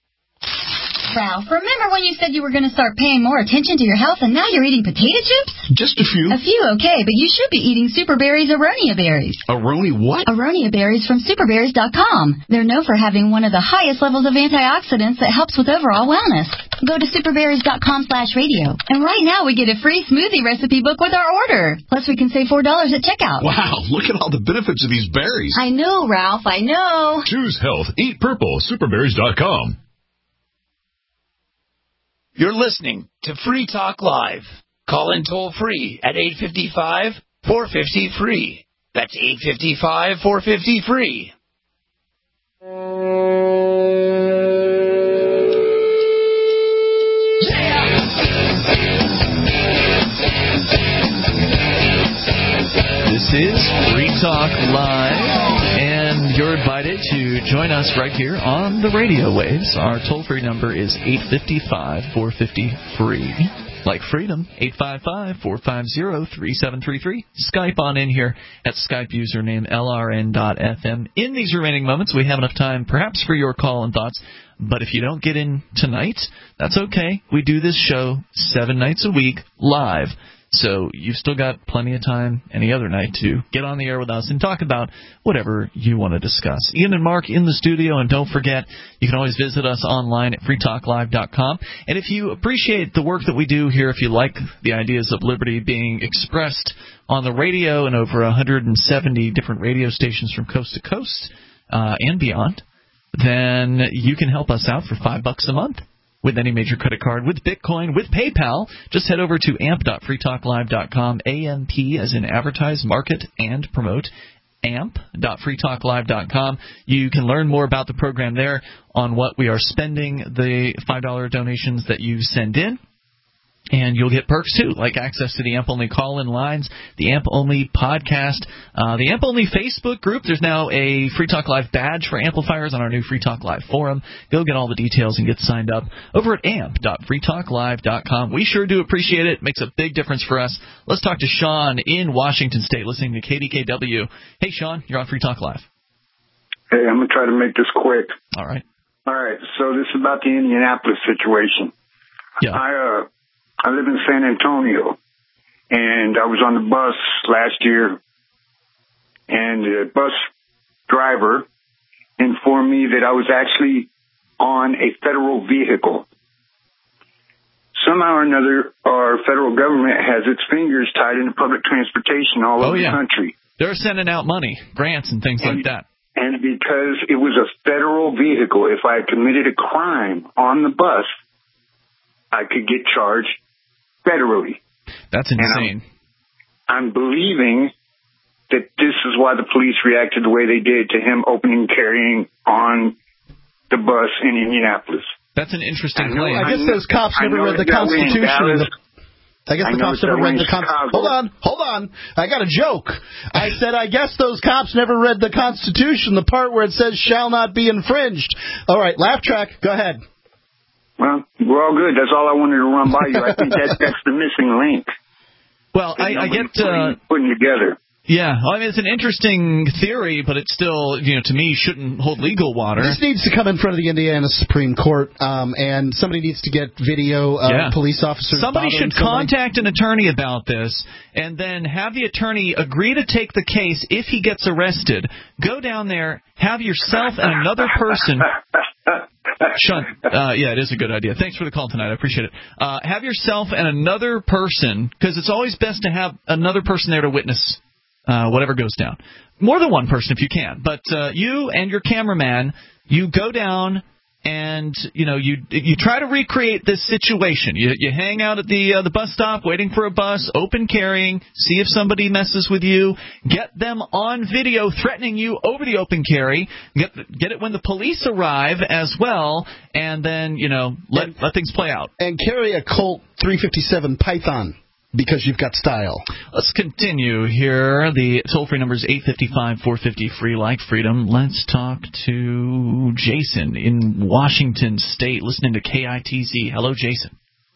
Ralph, remember when you said you were going to start paying more attention to your health and now you're eating potato chips? Just a few. A few, okay, but you should be eating Super Berries Aronia berries. Aroni what? Aronia berries from super berries dot com. They're known for having one of the highest levels of antioxidants that helps with overall wellness. Go to super berries dot com slash radio. And right now we get a free smoothie recipe book with our order. Plus we can save four dollars at checkout. Wow, look at all the benefits of these berries. I know, Ralph, I know. Choose health. Eat purple. super berries dot com. You're listening to Free Talk Live. Call in toll free at eight five five, four five zero, free. That's eight five five, four five zero, free. This is Free Talk Live, and you're invited to join us right here on the radio waves. Our toll-free number is eight five five, four five zero, free. Like freedom, eight five five, four five zero, three seven three three. Skype on in here at Skype username L R N dot F M. In these remaining moments, we have enough time perhaps for your call and thoughts. But if you don't get in tonight, that's okay. We do this show seven nights a week live. So you've still got plenty of time any other night to get on the air with us and talk about whatever you want to discuss. Ian and Mark in the studio, and don't forget, you can always visit us online at free talk live dot com. And if you appreciate the work that we do here, if you like the ideas of liberty being expressed on the radio and over one hundred seventy different radio stations from coast to coast uh, and beyond, then you can help us out for five bucks a month. With any major credit card, with Bitcoin, with PayPal, just head over to amp dot free talk live dot com, A M P as in advertise, market, and promote, amp dot free talk live dot com. You can learn more about the program there on what we are spending the five dollar donations that you send in. And you'll get perks, too, like access to the A M P-only call-in lines, the A M P-only podcast, uh, the A M P-only Facebook group. There's now a Free Talk Live badge for amplifiers on our new Free Talk Live forum. Go get all the details and get signed up over at amp dot free talk live dot com. We sure do appreciate it. It makes a big difference for us. Let's talk to Sean in Washington State, listening to K D K W. Hey, Sean, you're on Free Talk Live. Hey, I'm going to try to make this quick. All right. All right, so this is about the Indianapolis situation. Yeah. I, uh... I live in San Antonio, and I was on the bus last year, and the bus driver informed me that I was actually on a federal vehicle. Somehow or another, our federal government has its fingers tied into public transportation all oh, over yeah. the country. They're sending out money, grants and things and, like that. And because it was a federal vehicle, if I had committed a crime on the bus, I could get charged federally. That's insane. I'm, I'm believing that this is why the police reacted the way they did to him opening carrying on the bus in Indianapolis. That's an interesting I know- claim. I guess those cops I never know read the it's that way in Constitution. Dallas. I guess I the know cops it's never that way read in the Constitution. Chicago. Hold on, hold on. I got a joke. I said, I guess those cops never read the Constitution, the part where it says shall not be infringed. All right, laugh track, go ahead. Well, we're all good. That's all I wanted to run by you. I think that, that's the missing link. Well, I, I get... Uh, putting together. Yeah, well, I mean, it's an interesting theory, but it still, you know, to me, shouldn't hold legal water. This needs to come in front of the Indiana Supreme Court, um, and somebody needs to get video of Yeah. police officers. Somebody bothering should somebody. contact an attorney about this and then have the attorney agree to take the case if he gets arrested. Go down there, have yourself and another person... Sean, uh, yeah, it is a good idea. Thanks for the call tonight. I appreciate it. Uh, have yourself and another person, because it's always best to have another person there to witness uh, whatever goes down. More than one person if you can. But uh, you and your cameraman, you go down and you know you you try to recreate this situation. You you hang out at the uh, the bus stop waiting for a bus, open carrying, see if somebody messes with you, get them on video threatening you over the open carry, get get it when the police arrive as well, and then you know let and, let things play out. And carry a Colt three fifty-seven Python. Because you've got style. Let's continue here. The toll-free number is eight five five, four five zero, free like freedom. Let's talk to Jason in Washington State, listening to K I T Z. Hello, Jason.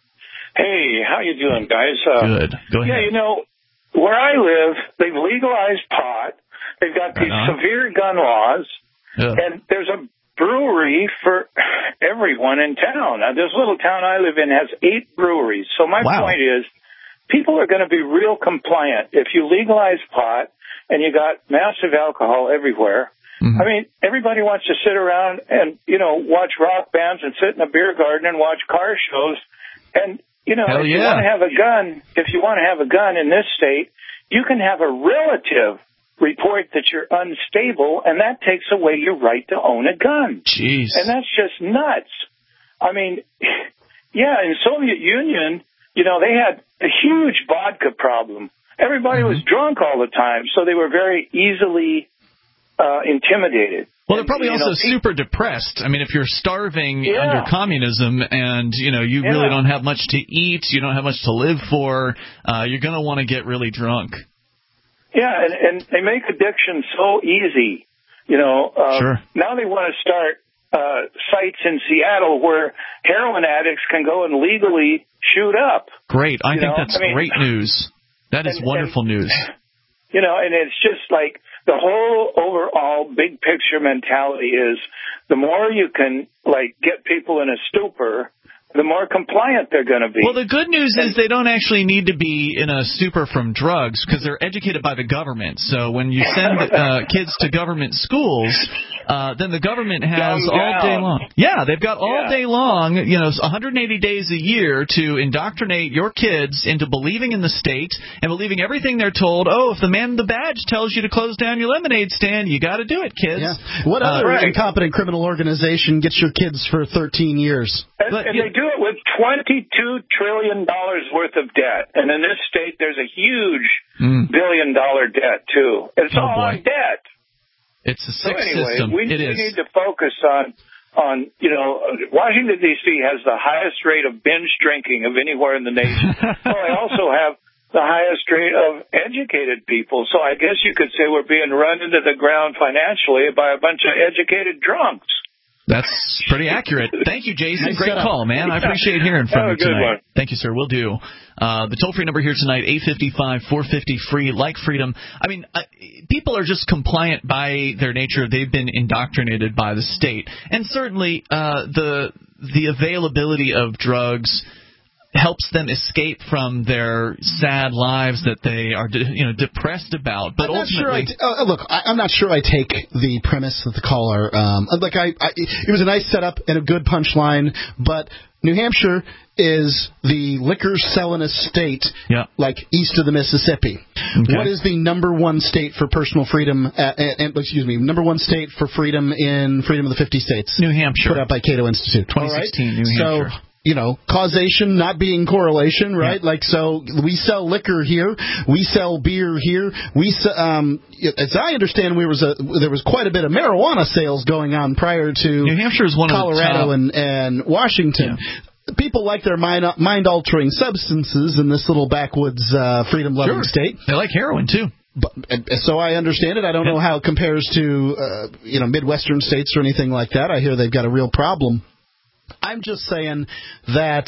Hey, how you doing, guys? Uh, Good. Go ahead. Yeah, you know, where I live, they've legalized pot. They've got these Right on. severe gun laws, Ugh. and there's a brewery for everyone in town. Now, this little town I live in has eight breweries. So my Wow. point is, people are going to be real compliant. If you legalize pot and you got massive alcohol everywhere, mm-hmm. I mean, everybody wants to sit around and, you know, watch rock bands and sit in a beer garden and watch car shows. And, you know, Hell if you yeah. want to have a gun, if you want to have a gun in this state, you can have a relative report that you're unstable, and that takes away your right to own a gun. Jeez. And that's just nuts. I mean, yeah, in Soviet Union, you know, they had a huge vodka problem. Everybody mm-hmm. was drunk all the time, so they were very easily uh, intimidated. Well, they're probably And, you also know, super depressed. I mean, if you're starving Yeah. under communism and, you know, you Yeah. really don't have much to eat, you don't have much to live for, uh, you're going to want to get really drunk. Yeah, and, and they make addiction so easy. You know, uh, Sure. now they want to start uh, sites in Seattle where heroin addicts can go and legally shoot up. Great. I You think know, that's I mean- great news. That is And- wonderful news. You know, and it's just like the whole overall big picture mentality is the more you can, like, get people in a stupor, the more compliant they're going to be. Well, the good news is they don't actually need to be in a stupor from drugs because they're educated by the government. So when you send uh, kids to government schools, uh, then the government has Dumb all day down. long. Yeah, they've got all Yeah. day long, you know, one hundred eighty days a year to indoctrinate your kids into believing in the state and believing everything they're told. Oh, if the man in the badge tells you to close down your lemonade stand, you got to do it, kids. Yeah. What other Uh, incompetent criminal organization gets your kids for thirteen years? And, But, and yeah. they do it with twenty-two trillion dollars worth of debt. And in this state, there's a huge Mm. billion-dollar debt, too. It's Oh, all boy. on debt. It's a So sick anyway, system. we, It we is. need to focus on, on you know, Washington, D C has the highest rate of binge drinking of anywhere in the nation. So I also have the highest rate of educated people. So I guess you could say we're being run into the ground financially by a bunch of educated drunks. That's pretty accurate. Thank you, Jason. Nice Great setup. call, man. I appreciate hearing from Have a you good tonight. one. Thank you, sir. We'll do. Uh, the toll-free number here tonight, eight five five, four five zero, free, like freedom. I mean, uh, people are just compliant by their nature. They've been indoctrinated by the state. And certainly uh, the the availability of drugs helps them escape from their sad lives that they are, de- you know, depressed about. But I'm not sure I ultimately, t- uh, look, I, I'm not sure I take the premise of the caller. Um, like I, I, it was a nice setup and a good punchline, but New Hampshire is the liquor selling state, yeah. like east of the Mississippi. Okay. What is the number one state for personal freedom? At, and, excuse me, number one state for freedom in Freedom of the fifty States? New Hampshire. Put out by Cato Institute. twenty sixteen, New so, Hampshire. you know, causation not being correlation, right? Yeah. Like, so we sell liquor here, we sell beer here, we sell, um, as I understand, we was a, there was quite a bit of marijuana sales going on prior to New Hampshire is one Colorado of the top. and, and Washington. Yeah. People like their mind, mind-altering substances in this little backwoods, uh, freedom-loving sure. state. They like heroin, too. But, so I understand it. I don't know how it compares to, uh, you know, Midwestern states or anything like that. I hear they've got a real problem. I'm just saying that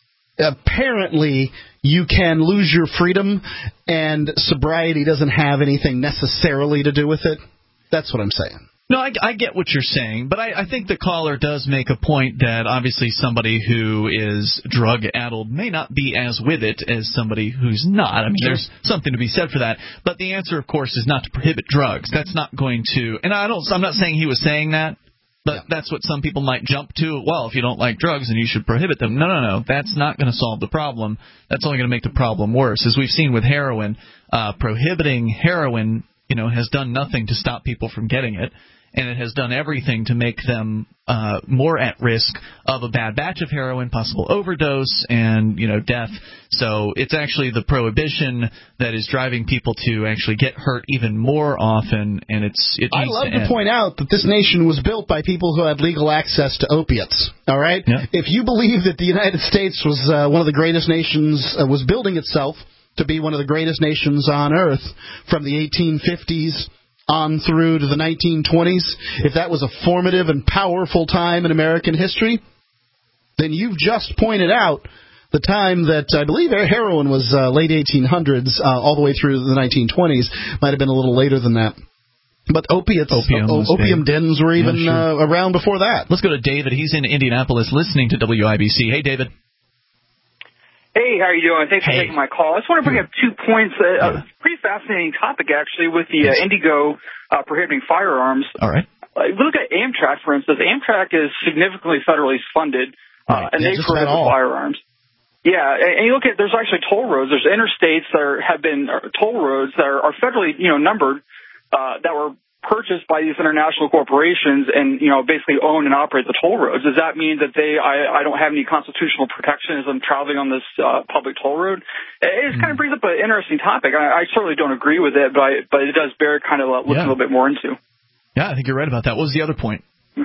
apparently you can lose your freedom and sobriety doesn't have anything necessarily to do with it. That's what I'm saying. No, I, I get what you're saying, but I, I think the caller does make a point that obviously somebody who is drug-addled may not be as with it as somebody who's not. I mean, sure. There's something to be said for that. But the answer, of course, is not to prohibit drugs. That's not going to – and I don't, I'm not saying he was saying that, but yeah. That's what some people might jump to. Well, if you don't like drugs, then you should prohibit them. No, no, no. That's not going to solve the problem. That's only going to make the problem worse. As we've seen with heroin, uh, prohibiting heroin, you know, has done nothing to stop people from getting it. And it has done everything to make them uh, more at risk of a bad batch of heroin, possible overdose, and, you know, death. So it's actually the prohibition that is driving people to actually get hurt even more often, and it's it I needs love to, to end. point out that this nation was built by people who had legal access to opiates, all right? Yeah. If you believe that the United States was uh, one of the greatest nations, uh, was building itself to be one of the greatest nations on earth from the eighteen fifties on through to the nineteen twenties, if that was a formative and powerful time in American history, then you've just pointed out the time that I believe heroin was uh, late eighteen hundreds, uh, all the way through the nineteen twenties. Might have been a little later than that. But opiates, opium, o- opium dens were even yeah, sure. uh, around before that. Let's go to David. He's in Indianapolis listening to W I B C. Hey, David. Hey, how are you doing? Thanks hey. for taking my call. I just want to bring up two points. Uh, yeah. A pretty fascinating topic, actually, with the uh, Indigo uh, prohibiting firearms. All right. Uh, look at Amtrak, for instance. Amtrak is significantly federally funded, uh, right. and yeah, they prohibit firearms. Yeah, and you look at, there's actually toll roads. There's interstates that are, have been uh, toll roads that are, are federally, you know, numbered, uh, that were purchased by these international corporations and, you know, basically own and operate the toll roads. Does that mean that they, I, I don't have any constitutional protection as I'm traveling on this uh, public toll road? It, it mm. kind of brings up an interesting topic. I, I certainly don't agree with it, but, I, but it does bear kind of looking yeah. a little bit more into. Yeah, I think you're right about that. What was the other point?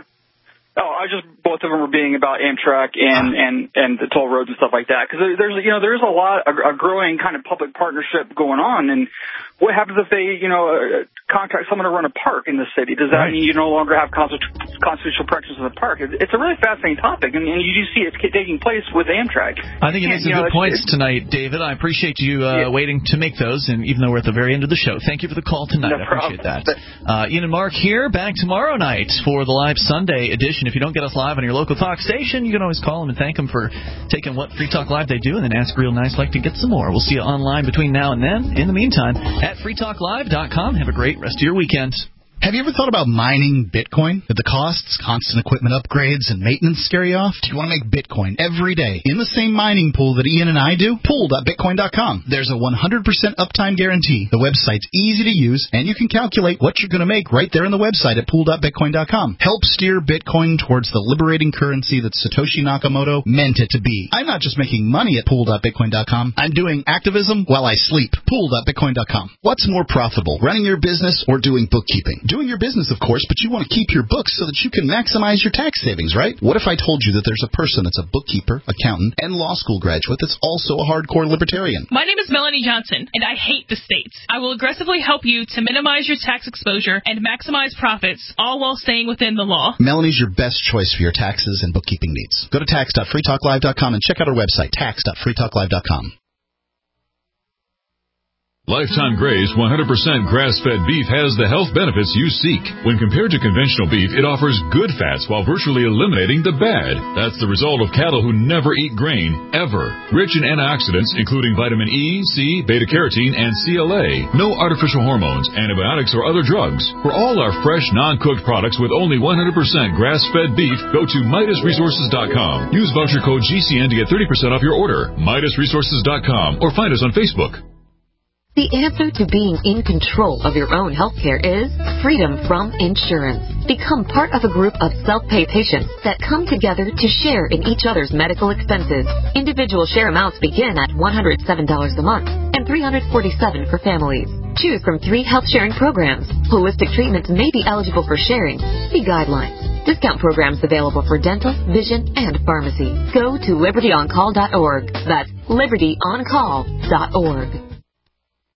Oh, I just both of them were being about Amtrak and ah. and and the toll roads and stuff like that. Because there's you know there's a lot a, a growing kind of public partnership going on. And what happens if they you know uh, contract someone to run a park in the city? Does that right. mean you no longer have constitu- constitutional protections in the park? It, it's a really fascinating topic, and, and you do see it's taking place with Amtrak. I think you made some good know, points it's, tonight, David. I appreciate you uh, yeah. waiting to make those, and even though we're at the very end of the show, thank you for the call tonight. No I appreciate that. Uh, Ian and Mark here, back tomorrow night for the live Sunday edition. If you don't get us live on your local talk station, you can always call them and thank them for taking what Free Talk Live they do and then ask real nice like to get some more. We'll see you online between now and then. In the meantime, at free talk live dot com. Have a great rest of your weekend. Have you ever thought about mining Bitcoin? Did the costs, constant equipment upgrades, and maintenance scare you off? Do you want to make Bitcoin every day in the same mining pool that Ian and I do? pool dot bitcoin dot com. There's a one hundred percent uptime guarantee. The website's easy to use, and you can calculate what you're going to make right there in the website at pool dot bitcoin dot com. Help steer Bitcoin towards the liberating currency that Satoshi Nakamoto meant it to be. I'm not just making money at pool dot bitcoin dot com. I'm doing activism while I sleep. pool dot bitcoin dot com. What's more profitable, running your business or doing bookkeeping? Doing your business, of course, but you want to keep your books so that you can maximize your tax savings, right? What if I told you that there's a person that's a bookkeeper, accountant, and law school graduate that's also a hardcore libertarian? My name is Melanie Johnson, and I hate the states. I will aggressively help you to minimize your tax exposure and maximize profits, all while staying within the law. Melanie's your best choice for your taxes and bookkeeping needs. Go to tax dot free talk live dot com and check out our website, tax dot free talk live dot com. Lifetime Gray's one hundred percent grass-fed beef has the health benefits you seek. When compared to conventional beef, it offers good fats while virtually eliminating the bad. That's the result of cattle who never eat grain, ever. Rich in antioxidants, including vitamin E, C, beta-carotene, and C L A. No artificial hormones, antibiotics, or other drugs. For all our fresh, non-cooked products with only one hundred percent grass-fed beef, go to Midas Resources dot com. Use voucher code G C N to get thirty percent off your order. Midas Resources dot com, or find us on Facebook. The answer to being in control of your own healthcare is freedom from insurance. Become part of a group of self-pay patients that come together to share in each other's medical expenses. Individual share amounts begin at one hundred seven dollars a month and three hundred forty-seven dollars for families. Choose from three health sharing programs. Holistic treatments may be eligible for sharing. See guidelines. Discount programs available for dental, vision, and pharmacy. Go to liberty on call dot org. That's liberty on call dot org.